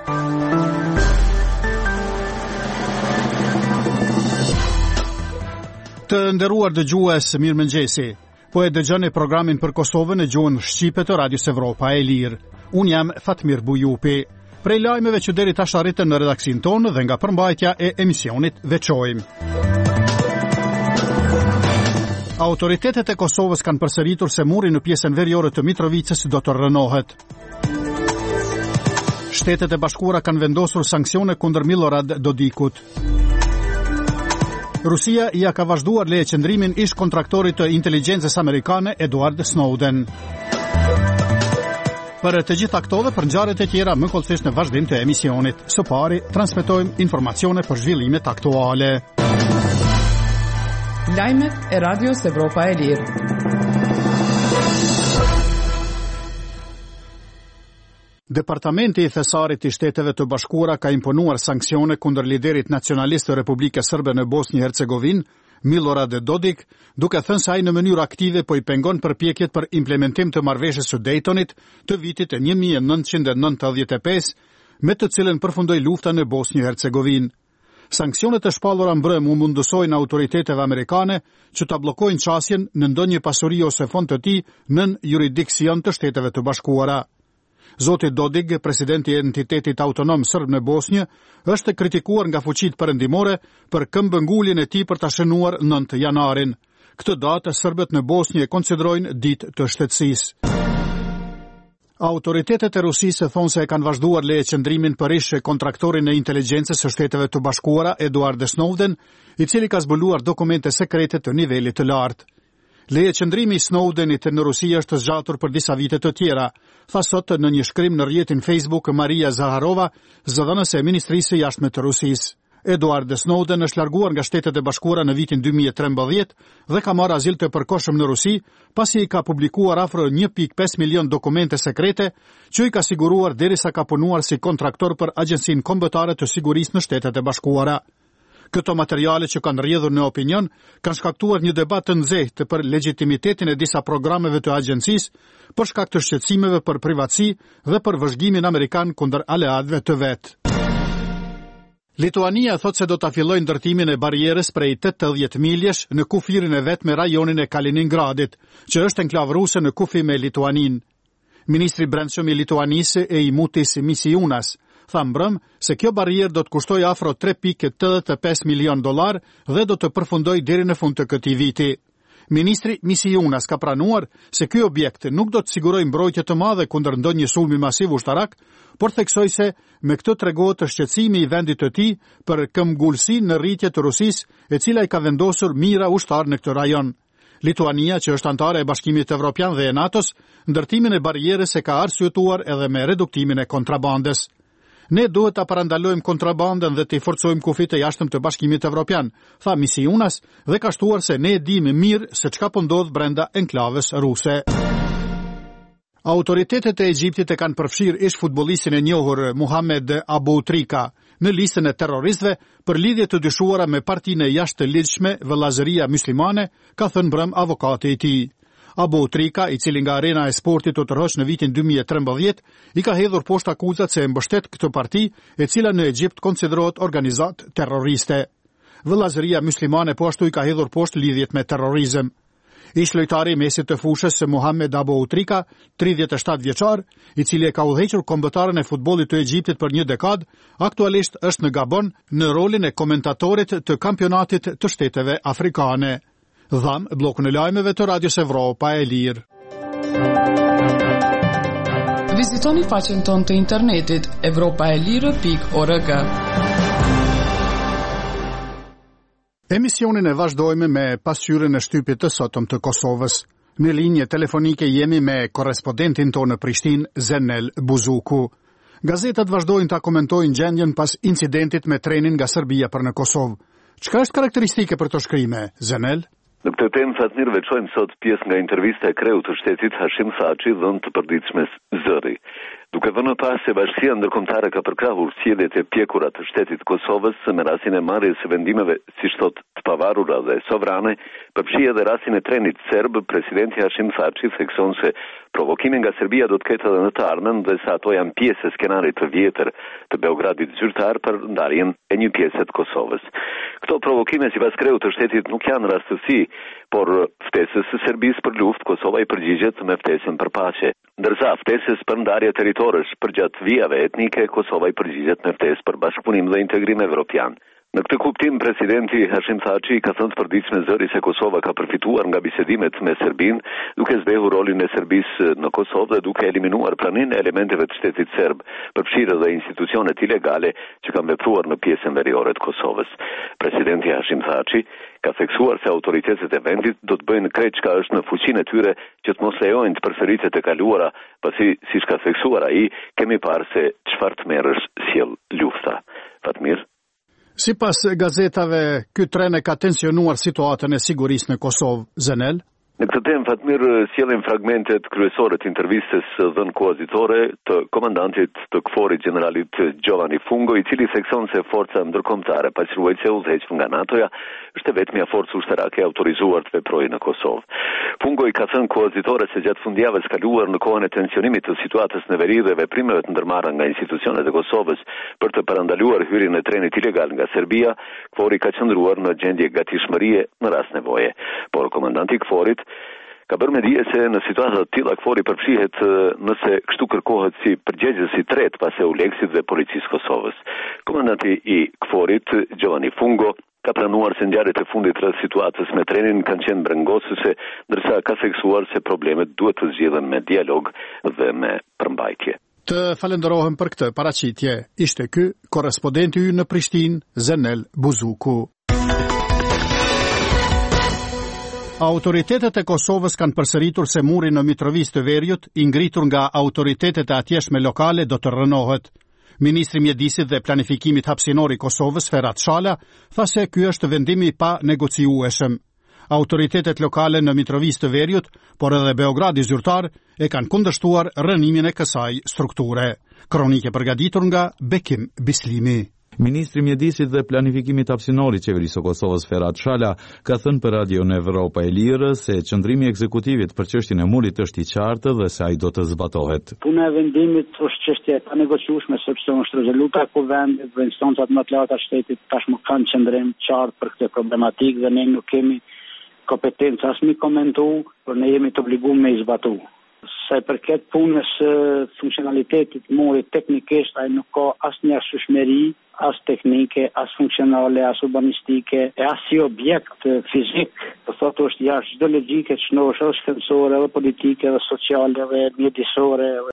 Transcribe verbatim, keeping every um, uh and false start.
Të nderuar dëgjues, mirëmëngjesi. Po e dëgjoni programin për Kosovën në gjuhën shqipe të Radios Evropa e Lirë. Unë jam Fatmir Bujupi. Prej lajmeve që deri tash arritën në redaksin tonë dhe nga përmbajtja e emisionit veçojmë. Autoritetet e Kosovës kanë përsëritur se muri në pjesën veriore të Mitrovicës do të rënohet. Shtetet e Bashkuara kanë vendosur sanksione kundër Milorad Dodikut. Rusia ja ka vazhduar leje qëndrimin ish kontraktorit të inteligjencës amerikane Edward Snowden. Për të gjitha këto dhe për ngjarjet e tjera më kollësisht në vazhdim të emisionit. Së pari transmetojmë informacione për zhvillimet aktuale. Lajmet e Radios Evropa e Lirë. Departamenti i Thesarit i Shteteve të Bashkuara ka imponuar sanksione kundër liderit nacionalist të Republikës Sërbe në Bosnjë-Hercegovinë, Milorad Dodik, duke thënë se ai në mënyrë aktive po i pengon përpjekjet për implementim të marrëveshjes së Daytonit të vitit e një mijë e nëntëqind e nëntëdhjetë e pesë, me të cilën përfundoi lufta në Bosnjë-Hercegovinë. Sanksionet e shpallura mbrëm u mundësojnë autoriteteve amerikane që ta bllokojnë qasjen në ndonjë pasuri ose fond të tij nën jurisdiksion të Shteteve të Bashkuara. Zoti Dodik, presidenti i entitetit autonom serb në Bosnjë, është kritikuar nga fuqitë perëndimore për këmbënguljen e tij për ta shënuar nëntë janarin. Këtë datë serbët në Bosnjë e konsiderojnë ditë të shtetësisë. Autoritetet e Rusisë thonë se e kanë vazhduar leje qëndrimin për ish kontraktorin e inteligjencës së Shteteve të Bashkuara Edward Snowden, i cili ka zbuluar dokumente sekrete të nivelit të lartë. Leje qëndrimi i Snowdenit në Rusi është zgjatur për disa vite të tjera, tha sot në një shkrim në rrjetin Facebook Maria Zaharova, zëdhënëse e Ministrisë së Jashtme të Rusisë. Edward Snowden është larguar nga Shtetet e Bashkuara në vitin dy mijë e trembëdhjetë dhe ka marrë azil të përkohshëm në Rusi, pasi i ka publikuar afro një pikë pesë milion dokumente sekrete që i ka siguruar derisa ka punuar si kontraktor për Agjencinë Kombëtare të Sigurisë në Shtetet e Bashkuara. Këto materiale që kanë rrjedhur në opinion kanë shkaktuar një debat të nxehtë për legjitimitetin e disa programeve të agjencisë, për shkak të shqetësimeve për privatësi dhe për vëzhgimin amerikan kundër aleatëve të vet. Lituania thotë se do ta fillojë ndërtimin e barierës prej tetëdhjetë miljesh në kufirin e vet me rajonin e Kaliningradit, që është enklavë ruse në kufi me Lituaninë. Ministri i Brendshëm i Lituanisë Eimutis Misiunas tha mbrëm se kjo barierë do të kushtoj afro tre pikë tetëdhjetë e pesë milion dollar dhe do të përfundoj deri në fund të këtij viti. Ministri Misiunas ka pranuar se ky objekt nuk do të sigurojë mbrojtje të madhe kundër ndonjë sulmi masiv ushtarak, por theksoi se me këtë tregohet të shqetësimi i vendit të tij për këmbgulësi në rritje të Rusisë, e cila i ka vendosur mira ushtar në këtë rajon. Lituania, që është antare e Bashkimit Evropian dhe e NATO-s, ndërtimin e barierës e ka arsyetuar edhe me reduktimin e kontrabandës. Ne duhet ta parandalojmë kontrabandën dhe të forcojmë kufit e jashtëm të Bashkimit Evropian, tha Misiunas dhe ka shtuar se ne e dimë mirë se çka po ndodh brenda enklavës ruse. Autoritetet e Egjiptit e kanë përfshirë ish futbollistin e njohur Muhammed Aboutrika në listën e terroristëve për lidhje të dyshuara me partinë e jashtëligjshme Vëllazëria Muslimane, ka thënë mbrëm avokati i tij. Aboutrika, i cili nga arena e sportit u tërhoq në vitin dy mijë e trembëdhjetë, i ka hedhur poshtë akuzat se e mbështet këtë parti, e cila në Egjipt konsiderohet organizatë terroriste. Vëllazëria Muslimane po ashtu i ka hedhur poshtë lidhjet me terrorizëm. Ish lojtari i mesit të fushës Muhammed Aboutrika, tridhjetë e shtatë vjeçar, i cili e ka udhëhequr kombëtarën e futbollit të Egjiptit për një dekadë, aktualisht është në Gabon në rolin e komentatorit të kampionatit të Shteteve Afrikane. Dham blokun e lajmeve të Radios Evropa e Lirë. Vizitoni faqen tonë të internetit evropaelire pikë org. Emisionin e vazhdojmë me pasqyrën e shtypit të sotëm të Kosovës. Në linje telefonike jemi me korrespondentin tonë në Prishtinë, Zenel Buzuku. Gazetat vazhdojnë ta komentojnë gjendjen pas incidentit me trenin nga Serbia për në Kosovë. Çka është karakteristike për të shkrime, Zenel? Në këtë temë Fatmir veçojmë sot pjesë nga intervista e kreut të shtetit Hashim Thaçi dhënë të përditshme Zëri. Duke vënë pas se Bashkia Ndërkombëtare ka përkrahur sjelljet e pjekura të shtetit Kosovës me rastin e marrjes së vendimeve, siç thot, të pavarura dhe sovrane, përfshi edhe rastin e trenit serb, presidenti Hashim Thaçi thekson se Provokimi nga Serbia do të ketë edhe në të ardhmen dhe se ato janë pjesë e skenarit të vjetër të Beogradit zyrtar për ndarjen e një pjese të Kosovës. Këto provokime sipas kreut të shtetit nuk janë rastësi, por ftesës së Serbisë për luftë, Kosova i përgjigjet me ftesën për paqe. Ndërsa ftesës për ndarje territorësh përgjatë vijave etnike, Kosova i përgjigjet me ftesë për bashkëpunim dhe integrim evropian. Në këtë kuptim, presidenti Hashim Thaçi ka thënë të përditshme zëri se Kosova ka përfituar nga bisedimet me Serbinë, duke zbehur rolin e Serbisë në Kosovë dhe duke eliminuar praninë e elementeve të shtetit serb, përfshirë dhe institucionet ilegale që kanë vepruar në pjesën veriore të Kosovës. Presidenti Hashim Thaçi ka theksuar se autoritetet e vendit do të bëjnë krejt çka është në fuqinë e tyre që të mos lejojnë të përsëritet e kaluara, pasi siç ka theksuar ai, kemi parë se çfarë tmerrësh sjell lufta. Fatmir. Sipas gazetave, ky tren e ka tensionuar situatën e sigurisë në Kosovë, Zenel. Në këtë temë, Fatmir, sjellin fragmentet kryesore të intervistës dhënë kuazitore të komandantit të KFOR-it generalit Giovanni Fungo, i cili thekson se forca ndërkombëtare paqëruese udhëhequr nga NATO-ja është vetmja forcë ushtarake autorizuar të veprojë në Kosovë. Fungo i ka thënë kuazitore se gjatë fundjavës kaluar në kohën e tensionimit të situatës në veri dhe veprimeve të ndërmarra nga institucionet e Kosovës për të parandaluar hyrjen e trenit ilegal nga Serbia, KFOR-i ka qëndruar në gjendje gatishmërie në rast nevoje. Por komandanti i KFOR-it ka bërë me dije se në situata të tilla KFOR-i përfshihet nëse kështu kërkohet si përgjegjës i tretë pas EULEX-it dhe policisë Kosovës. Komandanti i KFOR-it, Giovanni Fungo, ka pranuar se ngjarjet e fundit rreth situatës me trenin kanë qenë brengosëse, ndërsa ka theksuar se problemet duhet të zgjidhen me dialog dhe me përmbajtje. Të falenderohem për këtë paraqitje. Ishte ky korrespondenti ynë në Prishtinë, Zenel Buzuku. Autoritetet e Kosovës kanë përsëritur se muri në Mitrovic të Veriut, i ngritur nga autoritetet e atjeshme lokale, do të rënohet. Ministri i Mjedisit dhe Planifikimit Hapësinor i Kosovës, Ferhat Shala, tha se ky është vendimi pa negociueshëm. Autoritetet lokale në Mitrovic të Veriut, por edhe Beogradi zyrtar, e kanë kundërshtuar rënimin e kësaj strukture. Kronike përgatitur nga Bekim Bislimi. Ministri i Mjedisit dhe Planifikimit Hapësinor i Qeverisë së Kosovës, Ferhat Shala, ka thënë për Radion Evropa e Lirë se qëndrimi i ekzekutivit për çështjen e murit është i qartë dhe se ai do të zbatohet. Puna e vendimit është çështje e panegociueshme sepse është rezoluta ku vendit dhe instancat më të larta të shtetit tashmë kanë qëndrim qartë për këtë problematikë dhe ne nuk kemi kompetencë as mi komentu, por ne jemi të obliguar me i zbatu. Sa i përket punës funksionalitetit murit teknikisht, ai nuk ka asnjë arsyeshmëri, as teknike, as funksionale, as urbanistike, e as si objekt fizik, do thotë është jashtë çdo logjike që është shkencore, edhe politike, edhe sociale, edhe mjedisore.